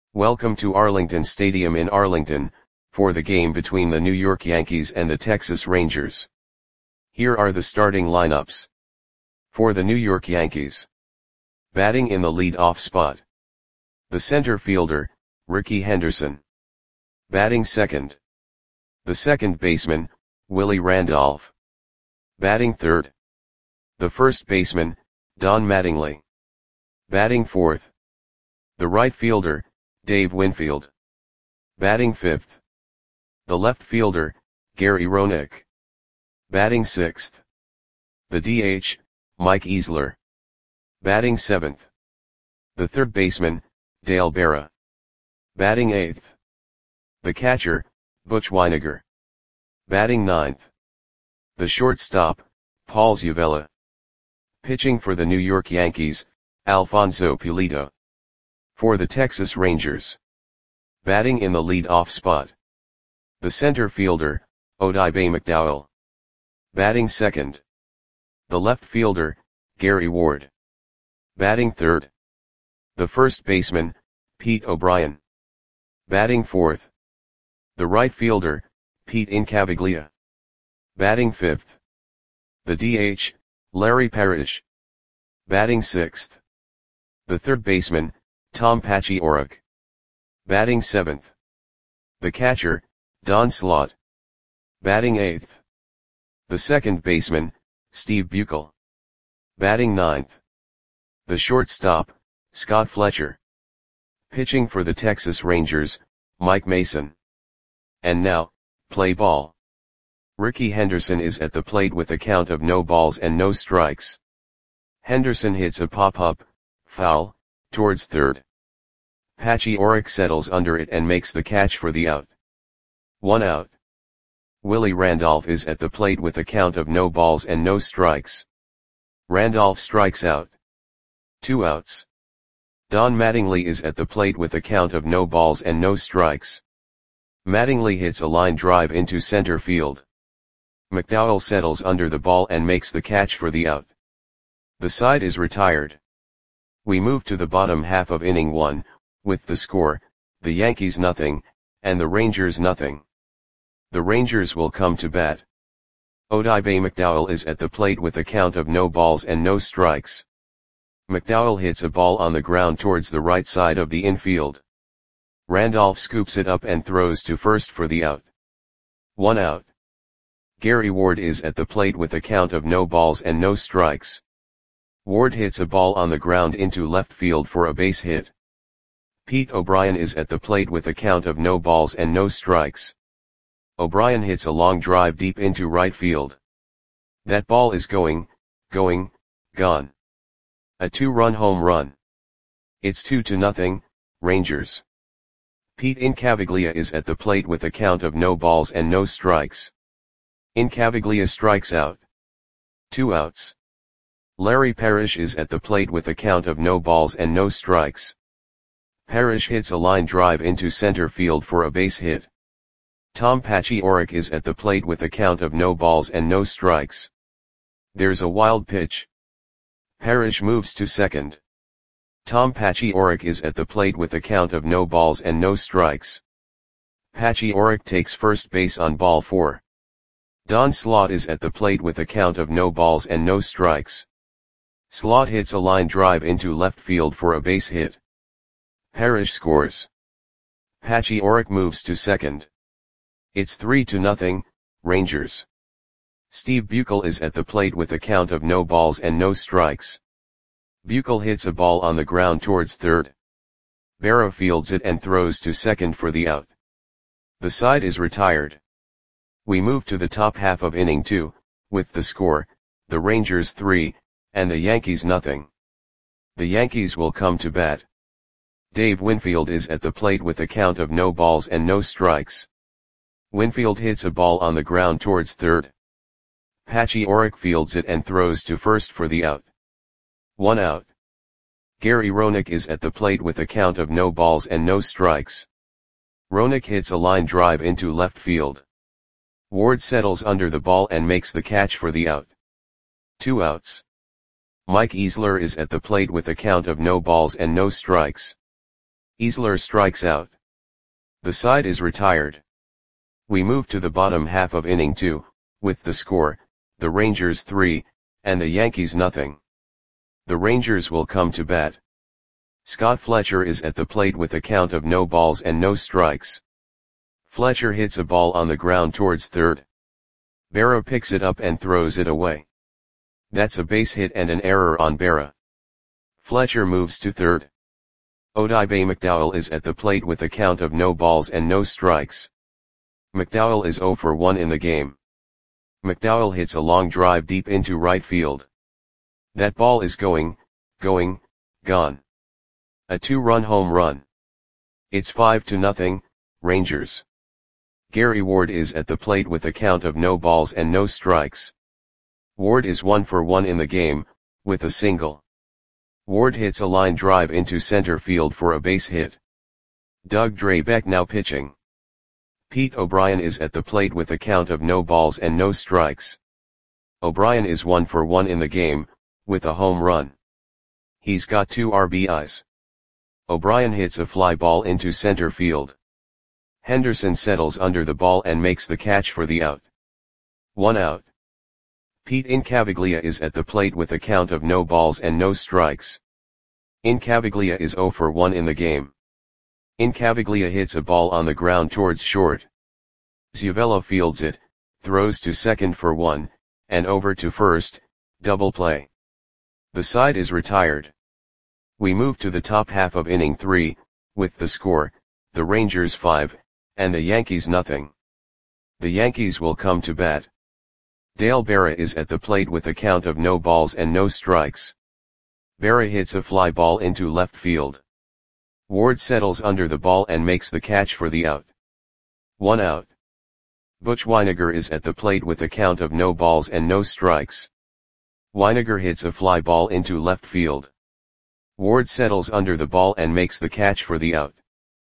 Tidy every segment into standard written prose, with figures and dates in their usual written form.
Welcome to Arlington Stadium in Arlington, for the game between the New York Yankees and the Texas Rangers. Here are the starting lineups. For the New York Yankees. Batting in the lead-off spot. The center fielder, Rickey Henderson. Batting second. The second baseman, Willie Randolph. Batting third. The first baseman, Don Mattingly. Batting fourth. The right fielder, Dave Winfield. Batting fifth. The left fielder, Gary Roenick. Batting sixth. The DH, Mike Easler. Batting seventh. The third baseman, Dale Berra. Batting eighth. The catcher, Butch Wynegar. Batting ninth. The shortstop, Paul Zuvella. Pitching for the New York Yankees, Alfonso Pulido. For the Texas Rangers. Batting in the lead-off spot. The center fielder, Odibe McDowell. Batting second. The left fielder, Gary Ward. Batting third. The first baseman, Pete O'Brien. Batting fourth. The right fielder, Pete Incaviglia. Batting fifth. The DH, Larry Parrish. Batting sixth. The third baseman, Tom Paciorek. Batting seventh. The catcher, Don Slaught. Batting eighth. The second baseman, Steve Buechel. Batting ninth. The shortstop, Scott Fletcher. Pitching for the Texas Rangers, Mike Mason. And now, play ball. Rickey Henderson is at the plate with a count of no balls and no strikes. Henderson hits a pop-up, foul, towards third. Paciorek settles under it and makes the catch for the out. 1 out. Willie Randolph is at the plate with a count of no balls and no strikes. Randolph strikes out. 2 outs. Don Mattingly is at the plate with a count of no balls and no strikes. Mattingly hits a line drive into center field. McDowell settles under the ball and makes the catch for the out. The side is retired. We move to the bottom half of inning 1, with the score, the Yankees nothing, and the Rangers nothing. The Rangers will come to bat. Odibe McDowell is at the plate with a count of no balls and no strikes. McDowell hits a ball on the ground towards the right side of the infield. Randolph scoops it up and throws to first for the out. 1 out. Gary Ward is at the plate with a count of no balls and no strikes. Ward hits a ball on the ground into left field for a base hit. Pete O'Brien is at the plate with a count of no balls and no strikes. O'Brien hits a long drive deep into right field. That ball is gone. A 2-run home run. It's 2-0, Rangers. Pete Incaviglia is at the plate with a count of no balls and no strikes. Incaviglia strikes out. 2 outs. Larry Parrish is at the plate with a count of no balls and no strikes. Parrish hits a line drive into center field for a base hit. Tom Paciorek is at the plate with a count of no balls and no strikes. There's a wild pitch. Parrish moves to second. Tom Paciorek is at the plate with a count of no balls and no strikes. Paciorek takes first base on ball 4. Don Slaught is at the plate with a count of no balls and no strikes. Slaught hits a line drive into left field for a base hit. Parrish scores. Paciorek moves to second. It's 3-0, Rangers. Steve Buechel is at the plate with a count of no balls and no strikes. Buechel hits a ball on the ground towards third. Berra fields it and throws to second for the out. The side is retired. We move to the top half of inning 2, with the score, the Rangers 3, and the Yankees nothing. The Yankees will come to bat. Dave Winfield is at the plate with a count of no balls and no strikes. Winfield hits a ball on the ground towards third. Paciorek fields it and throws to first for the out. 1 out. Gary Roenick is at the plate with a count of no balls and no strikes. Roenick hits a line drive into left field. Ward settles under the ball and makes the catch for the out. 2 outs. Mike Easler is at the plate with a count of no balls and no strikes. Easler strikes out. The side is retired. We move to the bottom half of inning 2, with the score, the Rangers 3, and the Yankees nothing. The Rangers will come to bat. Scott Fletcher is at the plate with a count of no balls and no strikes. Fletcher hits a ball on the ground towards third. Berra picks it up and throws it away. That's a base hit and an error on Berra. Fletcher moves to third. Odibe McDowell is at the plate with a count of no balls and no strikes. McDowell is 0 for 1 in the game. McDowell hits a long drive deep into right field. That ball is gone. A 2-run home run. It's 5-0, Rangers. Gary Ward is at the plate with a count of no balls and no strikes. Ward is 1 for 1 in the game, with a single. Ward hits a line drive into center field for a base hit. Doug Drabek now pitching. Pete O'Brien is at the plate with a count of no balls and no strikes. O'Brien is 1 for 1 in the game, with a home run. He's got 2 RBIs. O'Brien hits a fly ball into center field. Henderson settles under the ball and makes the catch for the out. 1 out. Pete Incaviglia is at the plate with a count of no balls and no strikes. Incaviglia is 0 for 1 in the game. Incaviglia hits a ball on the ground towards short. Zuvella fields it, throws to second for 1, and over to first, double play. The side is retired. We move to the top half of inning 3, with the score, the Rangers 5, and the Yankees nothing. The Yankees will come to bat. Dale Berra is at the plate with a count of no balls and no strikes. Berra hits a fly ball into left field. Ward settles under the ball and makes the catch for the out. 1 out. Butch Wynegar is at the plate with a count of no balls and no strikes. Wynegar hits a fly ball into left field. Ward settles under the ball and makes the catch for the out.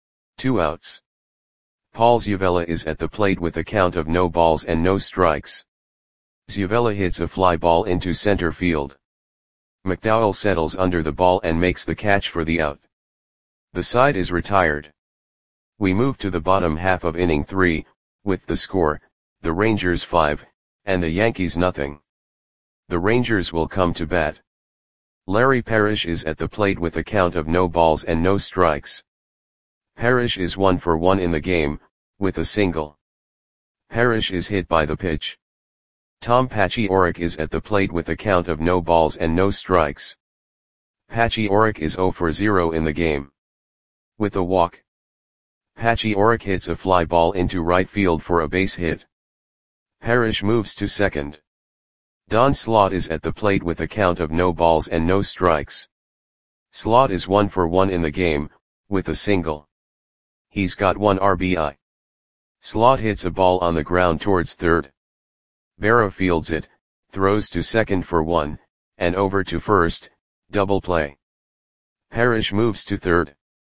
2 outs. Paul Zuvella is at the plate with a count of no balls and no strikes. Zuvella hits a fly ball into center field. McDowell settles under the ball and makes the catch for the out. The side is retired. We move to the bottom half of inning 3, with the score, the Rangers 5, and the Yankees nothing. The Rangers will come to bat. Larry Parrish is at the plate with a count of no balls and no strikes. Parrish is 1 for 1 in the game, with a single. Parrish is hit by the pitch. Tom Paciorek is at the plate with a count of no balls and no strikes. Paciorek is 0 for 0 in the game. With a walk. Paciorek hits a fly ball into right field for a base hit. Parrish moves to second. Don Slaught is at the plate with a count of no balls and no strikes. Slaught is 1 for 1 in the game, with a single. He's got 1 RBI. Slaught hits a ball on the ground towards third. Berra fields it, throws to second for 1, and over to first, double play. Parrish moves to third.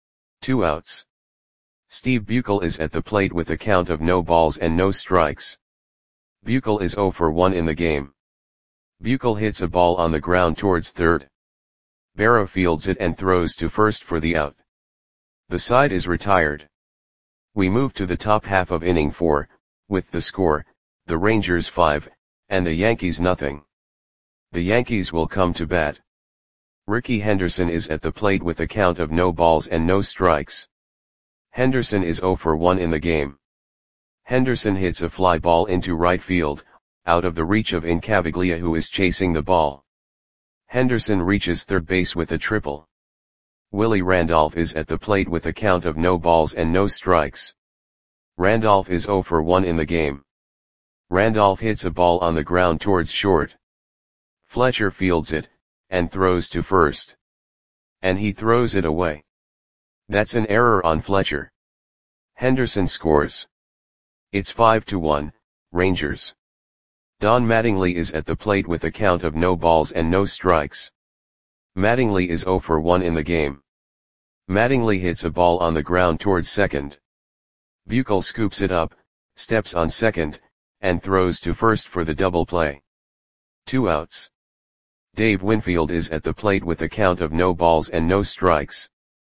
2 outs. Steve Buechel is at the plate with a count of no balls and no strikes. Buechel is 0 for 1 in the game. Buechel hits a ball on the ground towards third. Berra fields it and throws to first for the out. The side is retired. We move to the top half of inning 4, with the score, the Rangers 5, and the Yankees nothing. The Yankees will come to bat. Ricky Henderson is at the plate with a count of no balls and no strikes. Henderson is 0 for 1 in the game. Henderson hits a fly ball into right field, out of the reach of Incaviglia who is chasing the ball. Henderson reaches third base with a triple. Willie Randolph is at the plate with a count of no balls and no strikes. Randolph is 0 for 1 in the game. Randolph hits a ball on the ground towards short. Fletcher fields it, and throws to first. And he throws it away. That's an error on Fletcher. Henderson scores. It's 5-1, Rangers. Don Mattingly is at the plate with a count of no balls and no strikes. Mattingly is 0 for 1 in the game. Mattingly hits a ball on the ground towards second. Buechel scoops it up, steps on second, and throws to first for the double play. 2 outs. Dave Winfield is at the plate with a count of no balls and no strikes.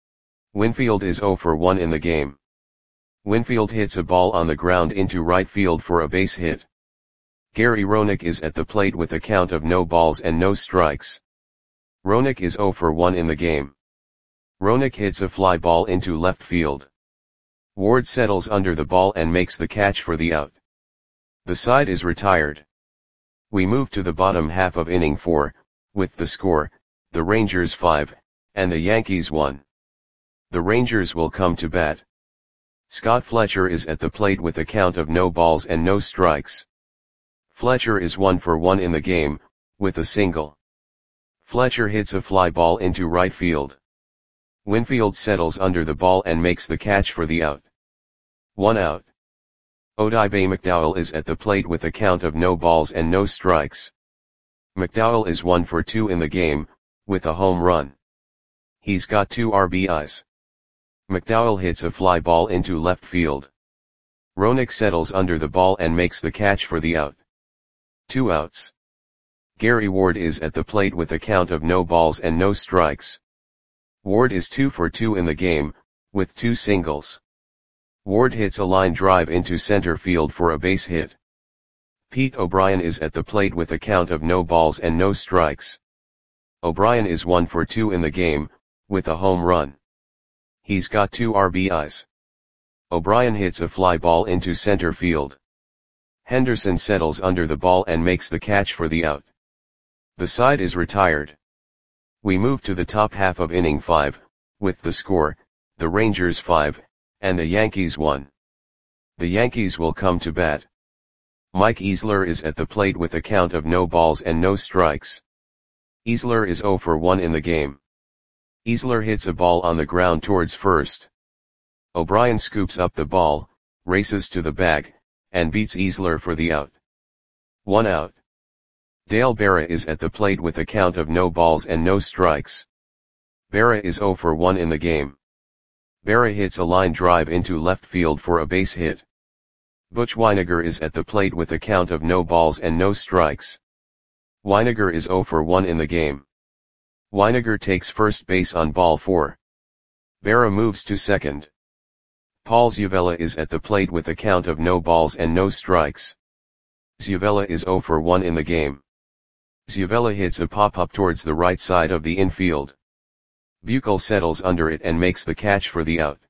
Winfield is 0 for 1 in the game. Winfield hits a ball on the ground into right field for a base hit. Gary Roenick is at the plate with a count of no balls and no strikes. Roenick is 0 for 1 in the game. Roenick hits a fly ball into left field. Ward settles under the ball and makes the catch for the out. The side is retired. We move to the bottom half of inning 4, with the score, the Rangers 5, and the Yankees 1. The Rangers will come to bat. Scott Fletcher is at the plate with a count of no balls and no strikes. Fletcher is 1 for 1 in the game, with a single. Fletcher hits a fly ball into right field. Winfield settles under the ball and makes the catch for the out. 1 out. Odibe McDowell is at the plate with a count of no balls and no strikes. McDowell is 1 for 2 in the game, with a home run. He's got 2 RBIs. McDowell hits a fly ball into left field. Roenick settles under the ball and makes the catch for the out. 2 outs. Gary Ward is at the plate with a count of no balls and no strikes. Ward is 2 for 2 in the game, with 2 singles. Ward hits a line drive into center field for a base hit. Pete O'Brien is at the plate with a count of no balls and no strikes. O'Brien is 1 for 2 in the game, with a home run. He's got 2 RBIs. O'Brien hits a fly ball into center field. Henderson settles under the ball and makes the catch for the out. The side is retired. We move to the top half of inning 5, with the score, the Rangers 5, and the Yankees 1. The Yankees will come to bat. Mike Easler is at the plate with a count of no balls and no strikes. Easler is 0 for 1 in the game. Easler hits a ball on the ground towards first. O'Brien scoops up the ball, races to the bag, and beats Easler for the out. 1 out. Dale Berra is at the plate with a count of no balls and no strikes. Berra is 0 for 1 in the game. Berra hits a line drive into left field for a base hit. Butch Wynegar is at the plate with a count of no balls and no strikes. Wynegar is 0 for 1 in the game. Wynegar takes first base on ball 4. Berra moves to second. Paul Zuvella is at the plate with a count of no balls and no strikes. Zuvella is 0 for 1 in the game. Zuvella hits a pop-up towards the right side of the infield. Buechel settles under it and makes the catch for the out.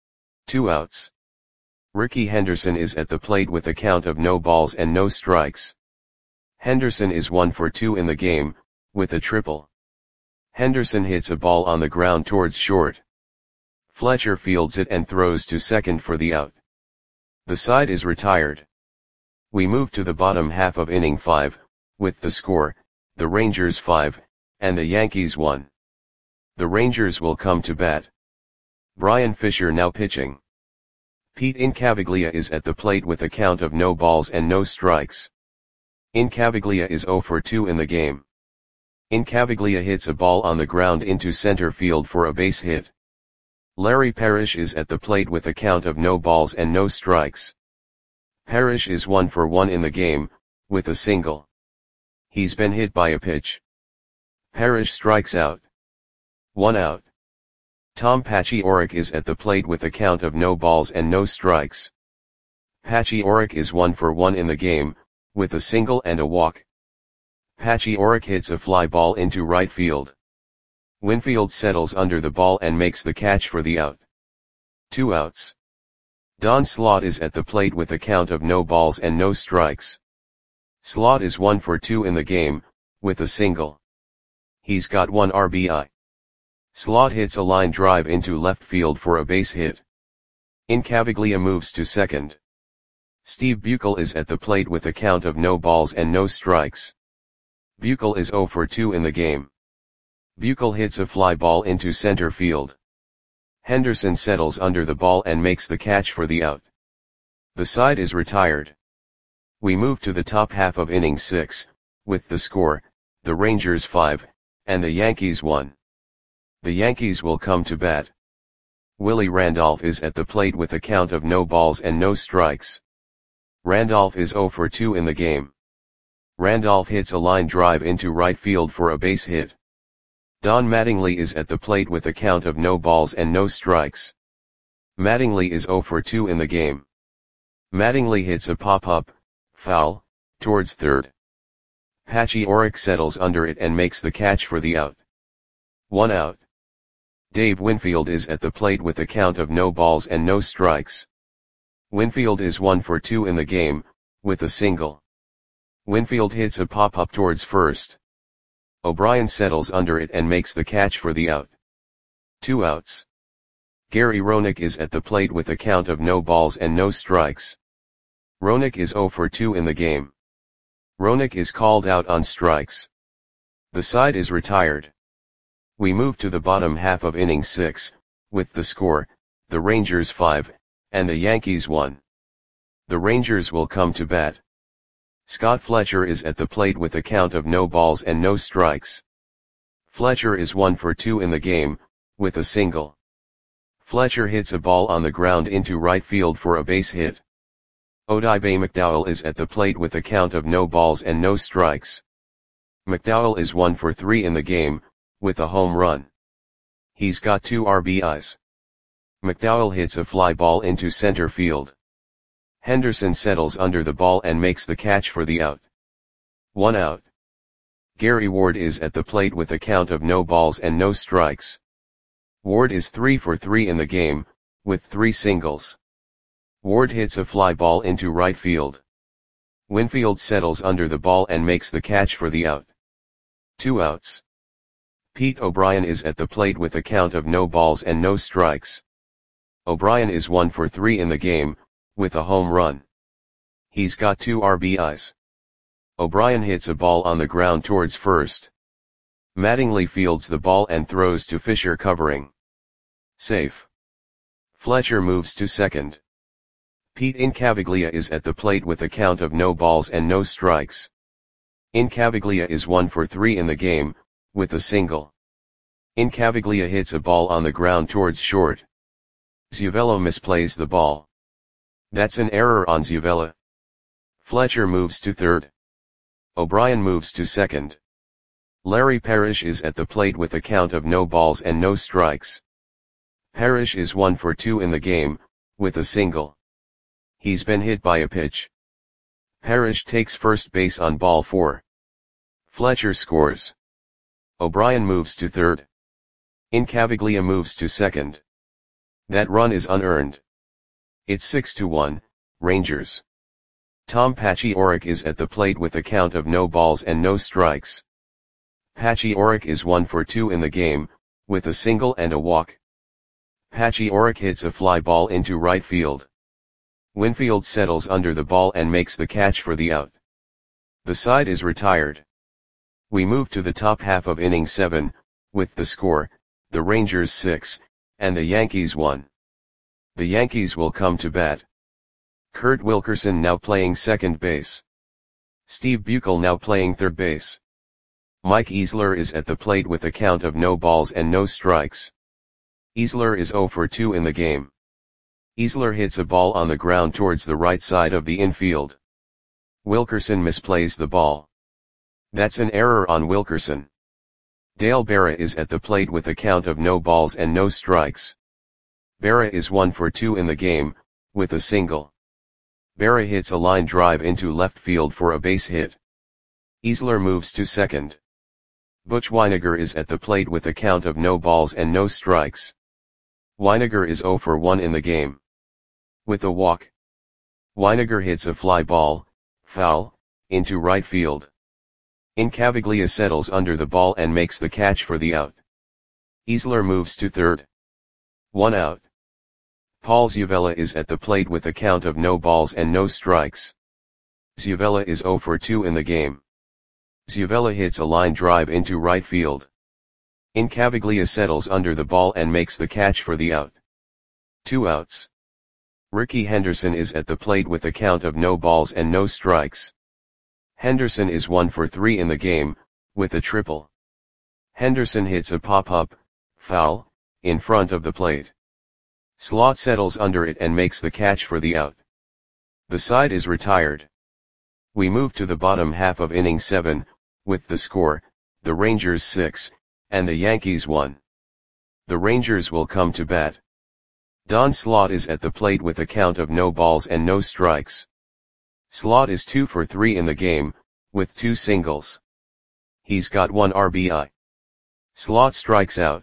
2 outs. Rickey Henderson is at the plate with a count of no balls and no strikes. Henderson is 1 for 2 in the game, with a triple. Henderson hits a ball on the ground towards short. Fletcher fields it and throws to second for the out. The side is retired. We move to the bottom half of inning 5, with the score, the Rangers 5, and the Yankees 1. The Rangers will come to bat. Brian Fisher now pitching. Pete Incaviglia is at the plate with a count of no balls and no strikes. Incaviglia is 0 for 2 in the game. Incaviglia hits a ball on the ground into center field for a base hit. Larry Parrish is at the plate with a count of no balls and no strikes. Parrish is 1 for 1 in the game, with a single. He's been hit by a pitch. Parrish strikes out. 1 out. Tom Paciorek is at the plate with a count of no balls and no strikes. Paciorek is 1 for 1 in the game, with a single and a walk. Paciorek hits a fly ball into right field. Winfield settles under the ball and makes the catch for the out. 2 outs. Don Slaught is at the plate with a count of no balls and no strikes. Slaught is 1 for 2 in the game, with a single. He's got 1 RBI. Slaught hits a line drive into left field for a base hit. Incaviglia moves to second. Steve Buechel is at the plate with a count of no balls and no strikes. Buechel is 0 for 2 in the game. Buechel hits a fly ball into center field. Henderson settles under the ball and makes the catch for the out. The side is retired. We move to the top half of inning 6, with the score, the Rangers 5, and the Yankees 1. The Yankees will come to bat. Willie Randolph is at the plate with a count of no balls and no strikes. Randolph is 0 for 2 in the game. Randolph hits a line drive into right field for a base hit. Don Mattingly is at the plate with a count of no balls and no strikes. Mattingly is 0 for 2 in the game. Mattingly hits a pop-up, foul, towards third. Patchy Oric settles under it and makes the catch for the out. 1 out. Dave Winfield is at the plate with a count of no balls and no strikes. Winfield is 1 for 2 in the game, with a single. Winfield hits a pop-up towards first. O'Brien settles under it and makes the catch for the out. 2 outs. Gary Roenick is at the plate with a count of no balls and no strikes. Roenick is 0 for 2 in the game. Roenick is called out on strikes. The side is retired. We move to the bottom half of inning 6, with the score, the Rangers 5, and the Yankees 1. The Rangers will come to bat. Scott Fletcher is at the plate with a count of no balls and no strikes. Fletcher is 1 for 2 in the game, with a single. Fletcher hits a ball on the ground into right field for a base hit. Odibe McDowell is at the plate with a count of no balls and no strikes. McDowell is 1 for 3 in the game, with a home run. He's got 2 RBIs. McDowell hits a fly ball into center field. Henderson settles under the ball and makes the catch for the out. 1 out. Gary Ward is at the plate with a count of no balls and no strikes. Ward is 3 for 3 in the game, with 3 singles. Ward hits a fly ball into right field. Winfield settles under the ball and makes the catch for the out. 2 outs. Pete O'Brien is at the plate with a count of no balls and no strikes. O'Brien is 1 for 3 in the game, with a home run. He's got 2 RBIs. O'Brien hits a ball on the ground towards first. Mattingly fields the ball and throws to Fisher covering. Safe. Fletcher moves to second. Pete Incaviglia is at the plate with a count of no balls and no strikes. Incaviglia is 1 for 3 in the game, with a single. Incaviglia hits a ball on the ground towards short. Zuvelo misplays the ball. That's an error on Zuvela. Fletcher moves to third. O'Brien moves to second. Larry Parrish is at the plate with a count of no balls and no strikes. Parrish is 1 for 2 in the game, with a single. He's been hit by a pitch. Parrish takes first base on ball 4. Fletcher scores. O'Brien moves to third. Incaviglia moves to second. That run is unearned. It's 6-1, Rangers. Tom Patchy Oric is at the plate with a count of no balls and no strikes. Patchy Oric is 1 for 2 in the game, with a single and a walk. Patchy Oric hits a fly ball into right field. Winfield settles under the ball and makes the catch for the out. The side is retired. We move to the top half of inning 7, with the score, the Rangers 6, and the Yankees 1. The Yankees will come to bat. Kurt Wilkerson now playing second base. Steve Buechel now playing third base. Mike Easler is at the plate with a count of no balls and no strikes. Easler is 0 for 2 in the game. Easler hits a ball on the ground towards the right side of the infield. Wilkerson misplays the ball. That's an error on Wilkerson. Dale Berra is at the plate with a count of no balls and no strikes. Berra is 1 for 2 in the game, with a single. Berra hits a line drive into left field for a base hit. Easler moves to second. Butch Wynegar is at the plate with a count of no balls and no strikes. Wynegar is 0 for 1 in the game. With a walk. Wynegar hits a fly ball, foul, into right field. Incaviglia settles under the ball and makes the catch for the out. Easler moves to third. 1 out. Paul Zuvela is at the plate with a count of no balls and no strikes. Zuvela is 0 for 2 in the game. Zuvela hits a line drive into right field. Incaviglia settles under the ball and makes the catch for the out. 2 outs. Ricky Henderson is at the plate with a count of no balls and no strikes. Henderson is 1 for 3 in the game, with a triple. Henderson hits a pop-up, foul, in front of the plate. Slot settles under it and makes the catch for the out. The side is retired. We move to the bottom half of inning 7, with the score, the Rangers 6, and the Yankees won. The Rangers will come to bat. Don Slaught is at the plate with a count of no balls and no strikes. Slaught is 2 for 3 in the game, with 2 singles. He's got 1 RBI. Slaught strikes out.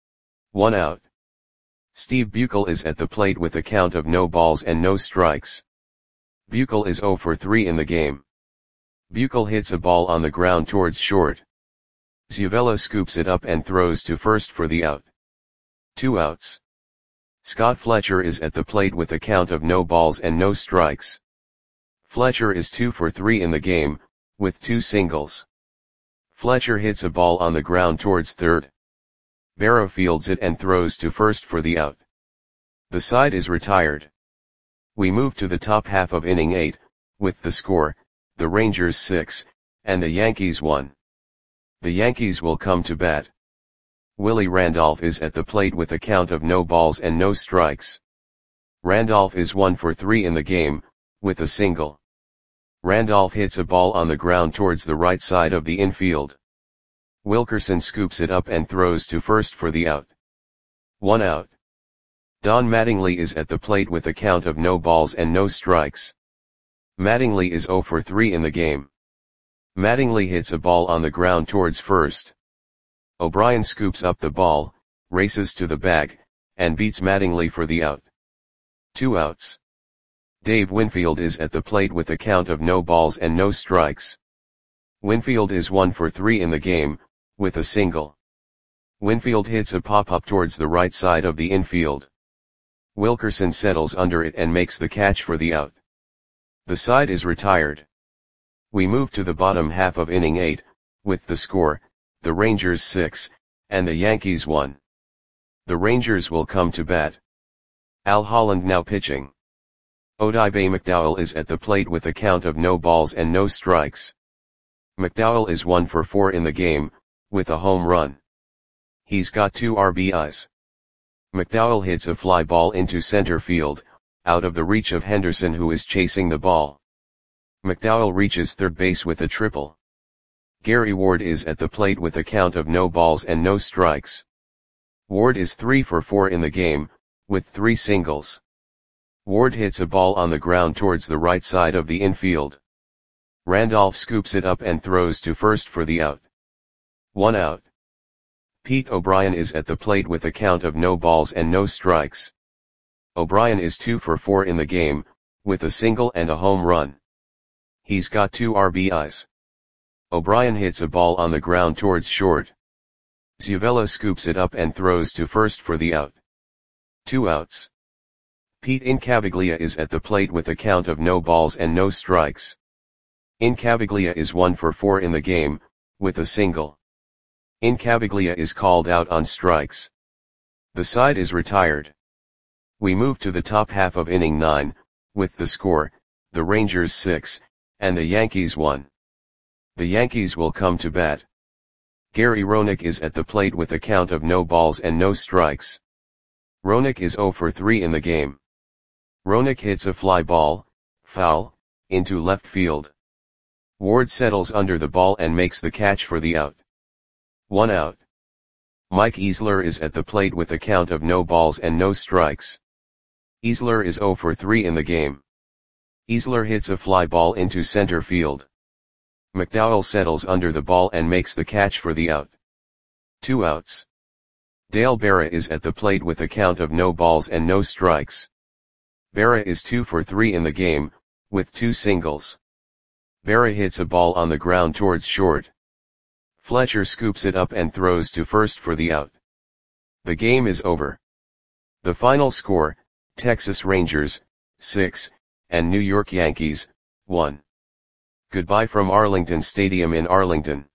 1 out. Steve Buechele is at the plate with a count of no balls and no strikes. Buechele is 0 for 3 in the game. Buechele hits a ball on the ground towards short. Zuvella scoops it up and throws to first for the out. 2 outs. Scott Fletcher is at the plate with a count of no balls and no strikes. Fletcher is 2 for 3 in the game, with 2 singles. Fletcher hits a ball on the ground towards third. Berra fields it and throws to first for the out. The side is retired. We move to the top half of inning 8, with the score, the Rangers 6, and the Yankees 1. The Yankees will come to bat. Willie Randolph is at the plate with a count of no balls and no strikes. Randolph is 1 for 3 in the game, with a single. Randolph hits a ball on the ground towards the right side of the infield. Wilkerson scoops it up and throws to first for the out. 1 out. Don Mattingly is at the plate with a count of no balls and no strikes. Mattingly is 0 for 3 in the game. Mattingly hits a ball on the ground towards first. O'Brien scoops up the ball, races to the bag, and beats Mattingly for the out. 2 outs. Dave Winfield is at the plate with a count of no balls and no strikes. Winfield is 1 for 3 in the game, with a single. Winfield hits a pop-up towards the right side of the infield. Wilkerson settles under it and makes the catch for the out. The side is retired. We move to the bottom half of inning 8, with the score, the Rangers 6, and the Yankees 1. The Rangers will come to bat. Al Holland now pitching. Odibe McDowell is at the plate with a count of no balls and no strikes. McDowell is 1 for 4 in the game, with a home run. He's got 2 RBIs. McDowell hits a fly ball into center field, out of the reach of Henderson who is chasing the ball. McDowell reaches third base with a triple. Gary Ward is at the plate with a count of no balls and no strikes. Ward is 3 for 4 in the game, with 3 singles. Ward hits a ball on the ground towards the right side of the infield. Randolph scoops it up and throws to first for the out. 1 out. Pete O'Brien is at the plate with a count of no balls and no strikes. O'Brien is 2 for 4 in the game, with a single and a home run. He's got 2 RBIs. O'Brien hits a ball on the ground towards short. Zuvella scoops it up and throws to first for the out. 2 outs. Pete Incaviglia is at the plate with a count of no balls and no strikes. Incaviglia is 1 for 4 in the game, with a single. Incaviglia is called out on strikes. The side is retired. We move to the top half of inning 9, with the score, the Rangers 6, and the Yankees 1. The Yankees will come to bat. Gary Roenick is at the plate with a count of no balls and no strikes. Roenick is 0 for 3 in the game. Roenick hits a fly ball, foul, into left field. Ward settles under the ball and makes the catch for the out. 1 out. Mike Easler is at the plate with a count of no balls and no strikes. Easler is 0 for 3 in the game. Easler hits a fly ball into center field. McDowell settles under the ball and makes the catch for the out. 2 outs. Dale Berra is at the plate with a count of no balls and no strikes. Berra is 2 for 3 in the game, with 2 singles. Berra hits a ball on the ground towards short. Fletcher scoops it up and throws to first for the out. The game is over. The final score, Texas Rangers, 6, and New York Yankees, 1. Goodbye from Arlington Stadium in Arlington.